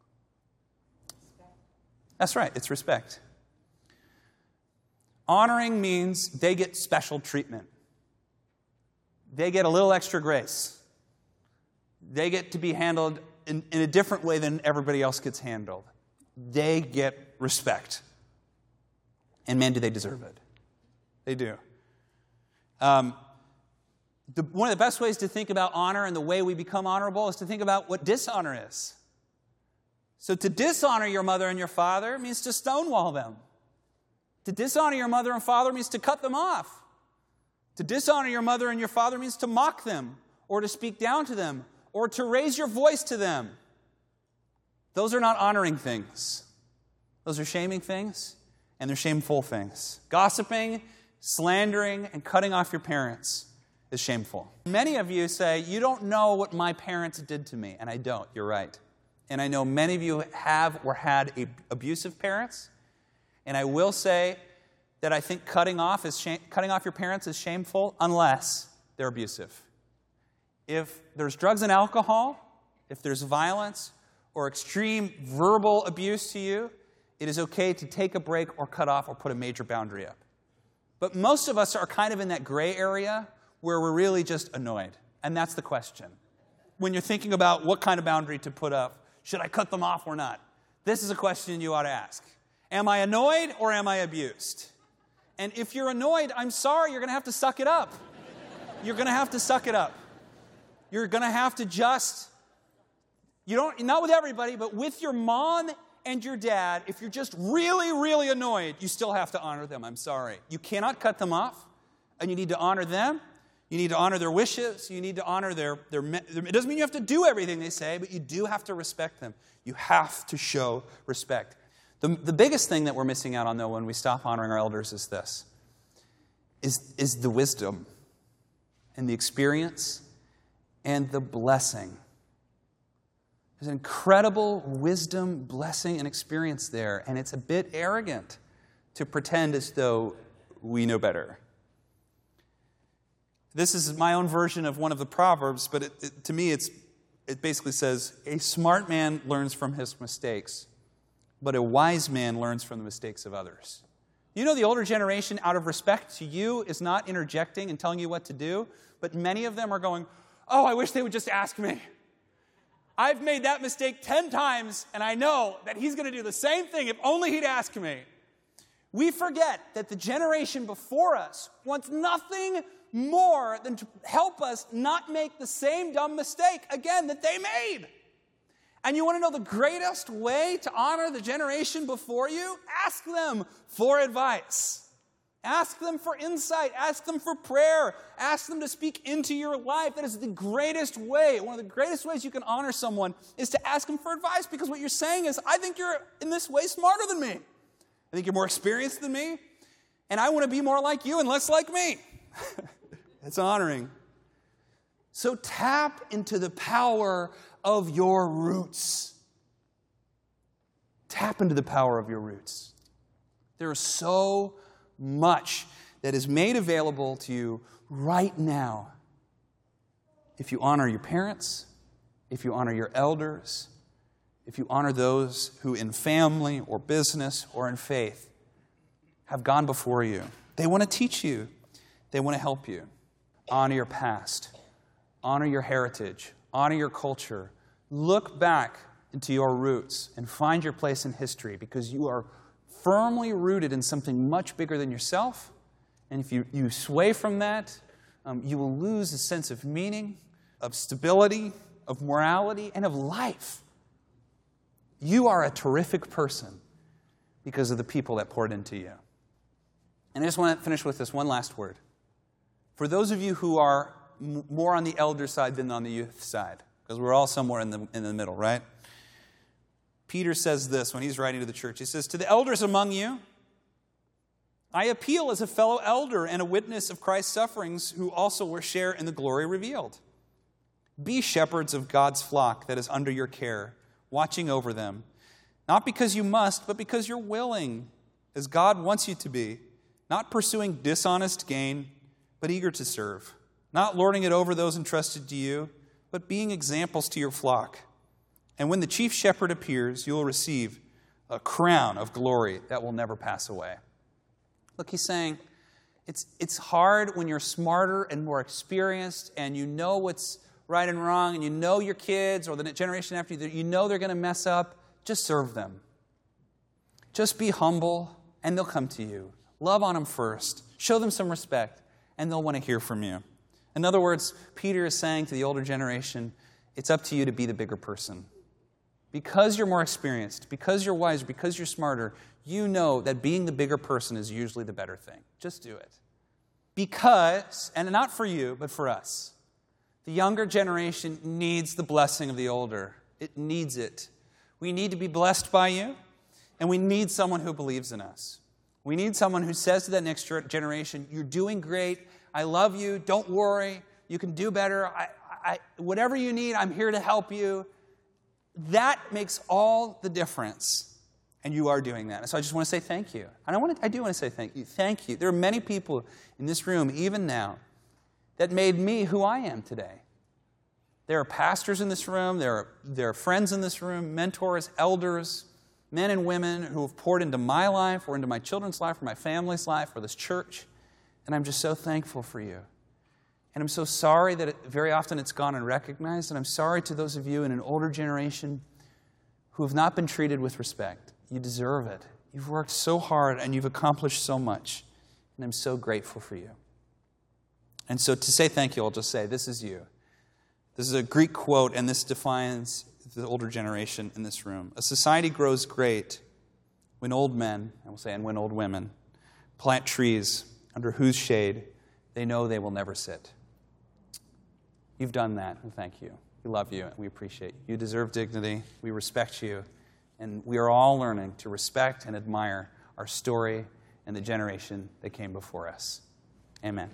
That's right, it's respect. Honoring means they get special treatment. They get a little extra grace. They get to be handled in, in a different way than everybody else gets handled. They get respect. And man, do they deserve it. They do. Um, the, one of the best ways to think about honor and the way we become honorable is to think about what dishonor is. So to dishonor your mother and your father means to stonewall them. To dishonor your mother and father means to cut them off. To dishonor your mother and your father means to mock them, or to speak down to them, or to raise your voice to them. Those are not honoring things. Those are shaming things, and they're shameful things. Gossiping, slandering, and cutting off your parents is shameful. Many of you say, you don't know what my parents did to me, and I don't. You're right. And I know many of you have or had a, abusive parents. And I will say that I think cutting off, is shame, cutting off your parents is shameful unless they're abusive. If there's drugs and alcohol, if there's violence or extreme verbal abuse to you, it is okay to take a break or cut off or put a major boundary up. But most of us are kind of in that gray area where we're really just annoyed. And that's the question. When you're thinking about what kind of boundary to put up, should I cut them off or not? This is a question you ought to ask. Am I annoyed or am I abused? And if you're annoyed, I'm sorry, you're going to have to suck it up. You're going to have to suck it up. You're going to have to just, you don't, not with everybody, but with your mom and your dad, if you're just really, really annoyed, you still have to honor them. I'm sorry. You cannot cut them off, and you need to honor them. You need to honor their wishes. You need to honor their, their, their, it doesn't mean you have to do everything they say, but you do have to respect them. You have to show respect. The, the biggest thing that we're missing out on, though, when we stop honoring our elders is this, is, is the wisdom and the experience and the blessing. There's incredible wisdom, blessing, and experience there, and it's a bit arrogant to pretend as though we know better. This is my own version of one of the Proverbs, but it, it, to me it's, it basically says, a smart man learns from his mistakes, but a wise man learns from the mistakes of others. You know, the older generation, out of respect to you, is not interjecting and telling you what to do, but many of them are going, oh, I wish they would just ask me. I've made that mistake ten times, and I know that he's going to do the same thing if only he'd ask me. We forget that the generation before us wants nothing more than to help us not make the same dumb mistake again that they made. And you want to know the greatest way to honor the generation before you? Ask them for advice. Ask them for insight. Ask them for prayer. Ask them to speak into your life. That is the greatest way. One of the greatest ways you can honor someone is to ask them for advice, because what you're saying is, I think you're in this way smarter than me. I think you're more experienced than me. And I want to be more like you and less like me. It's honoring. So tap into the power of your roots. Tap into the power of your roots. There is so much that is made available to you right now if you honor your parents, if you honor your elders, if you honor those who in family or business or in faith have gone before you. They want to teach you. They want to help you. Honor your past. Honor your heritage. Honor your culture. Look back into your roots and find your place in history, because you are firmly rooted in something much bigger than yourself. And if you, you sway from that, um, you will lose a sense of meaning, of stability, of morality, and of life. You are a terrific person because of the people that poured into you. And I just want to finish with this one last word. For those of you who are m- more on the elder side than on the youth side, because we're all somewhere in the, in the middle, right? Peter says this when he's writing to the church. He says, to the elders among you, I appeal as a fellow elder and a witness of Christ's sufferings, who also will share in the glory revealed. Be shepherds of God's flock that is under your care, watching over them, not because you must, but because you're willing, as God wants you to be, not pursuing dishonest gain, but eager to serve, not lording it over those entrusted to you, but being examples to your flock. And when the chief shepherd appears, you will receive a crown of glory that will never pass away. Look, he's saying, it's, it's hard when you're smarter and more experienced and you know what's right and wrong, and you know your kids or the generation after you, you know they're going to mess up. Just serve them. Just be humble, and they'll come to you. Love on them first. Show them some respect, and they'll want to hear from you. In other words, Peter is saying to the older generation, it's up to you to be the bigger person. Because you're more experienced, because you're wiser, because you're smarter, you know that being the bigger person is usually the better thing. Just do it. Because, and not for you, but for us, the younger generation needs the blessing of the older. It needs it. We need to be blessed by you, and we need someone who believes in us. We need someone who says to that next generation, you're doing great, I love you, don't worry, you can do better, I, I, whatever you need, I'm here to help you. That makes all the difference, and you are doing that. And so I just want to say thank you. And I, want to, I do want to say thank you. Thank you. There are many people in this room, even now, that made me who I am today. There are pastors in this room, there are, there are friends in this room, mentors, elders, men and women who have poured into my life or into my children's life or my family's life or this church. And I'm just so thankful for you. And I'm so sorry that it, very often it's gone unrecognized. And I'm sorry to those of you in an older generation who have not been treated with respect. You deserve it. You've worked so hard and you've accomplished so much. And I'm so grateful for you. And so to say thank you, I'll just say, this is you. This is a Greek quote, and this defines the older generation in this room. A society grows great when old men, I will say, and when old women, plant trees under whose shade they know they will never sit. You've done that, and thank you. We love you, and we appreciate you. You deserve dignity. We respect you, and we are all learning to respect and admire our story and the generation that came before us. Amen.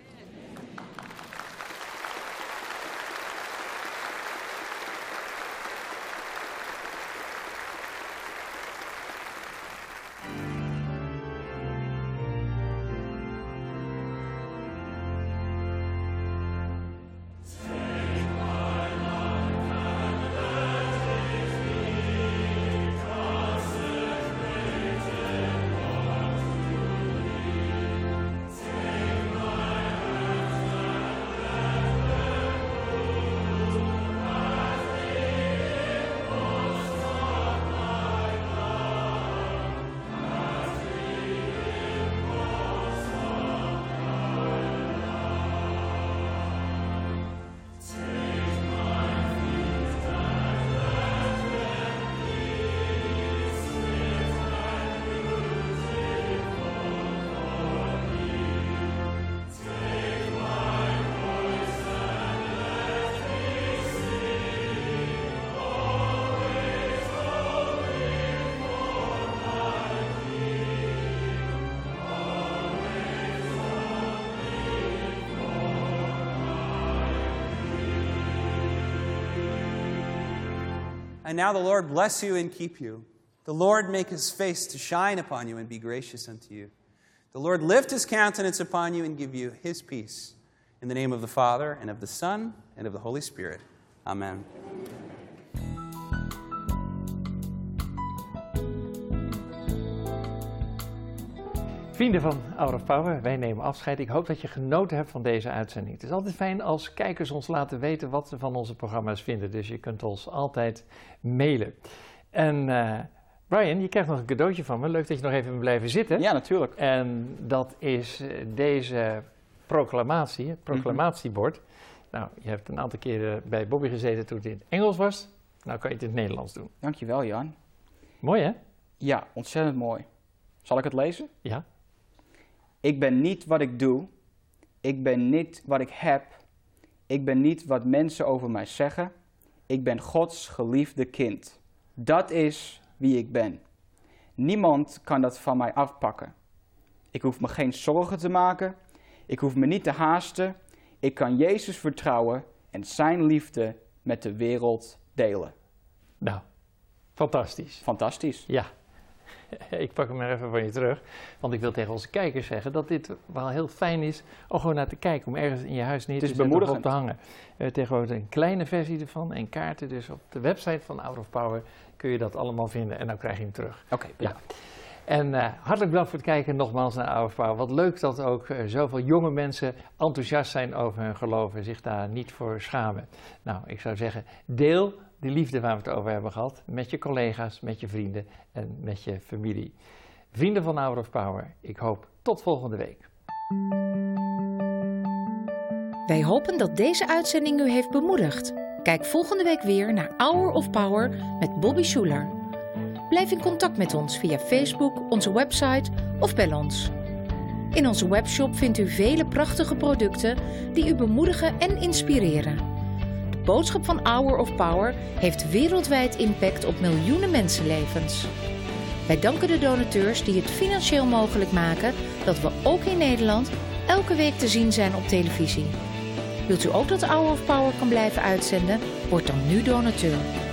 And now the Lord bless you and keep you. The Lord make his face to shine upon you and be gracious unto you. The Lord lift his countenance upon you and give you his peace. In the name of the Father, and of the Son, and of the Holy Spirit. Amen. Vrienden van Hour of Power, wij nemen afscheid. Ik hoop dat je genoten hebt van deze uitzending. Het is altijd fijn als kijkers ons laten weten wat ze van onze programma's vinden. Dus je kunt ons altijd mailen. En uh, Brian, je krijgt nog een cadeautje van me. Leuk dat je nog even bent blijven zitten. Ja, natuurlijk. En dat is deze proclamatie, het proclamatiebord. Mm-hmm. Nou, je hebt een aantal keren bij Bobby gezeten toen het in het Engels was. Nou kan je het in het Nederlands doen. Dankjewel, Jan. Mooi, hè? Ja, ontzettend mooi. Zal ik het lezen? Ja. Ik ben niet wat ik doe. Ik ben niet wat ik heb. Ik ben niet wat mensen over mij zeggen. Ik ben Gods geliefde kind. Dat is wie ik ben. Niemand kan dat van mij afpakken. Ik hoef me geen zorgen te maken. Ik hoef me niet te haasten. Ik kan Jezus vertrouwen en zijn liefde met de wereld delen. Nou, fantastisch. Fantastisch. Ja. Ik pak hem maar even van je terug, want ik wil tegen onze kijkers zeggen dat dit wel heel fijn is om gewoon naar te kijken, om ergens in je huis neer te zetten of op te hangen. Uh, tegenwoordig een kleine versie ervan en kaarten, dus op de website van Hour of Power kun je dat allemaal vinden en dan krijg je hem terug. Oké, okay, ja. En uh, hartelijk bedankt voor het kijken nogmaals naar Hour of Power. Wat leuk dat ook uh, zoveel jonge mensen enthousiast zijn over hun geloof en zich daar niet voor schamen. Nou, ik zou zeggen, deel de liefde waar we het over hebben gehad met je collega's, met je vrienden en met je familie. Vrienden van Hour of Power, ik hoop tot volgende week. Wij hopen dat deze uitzending u heeft bemoedigd. Kijk volgende week weer naar Hour of Power met Bobby Schuller. Blijf in contact met ons via Facebook, onze website of bel ons. In onze webshop vindt u vele prachtige producten die u bemoedigen en inspireren. De boodschap van Hour of Power heeft wereldwijd impact op miljoenen mensenlevens. Wij danken de donateurs die het financieel mogelijk maken dat we ook in Nederland elke week te zien zijn op televisie. Wilt u ook dat Hour of Power kan blijven uitzenden? Word dan nu donateur.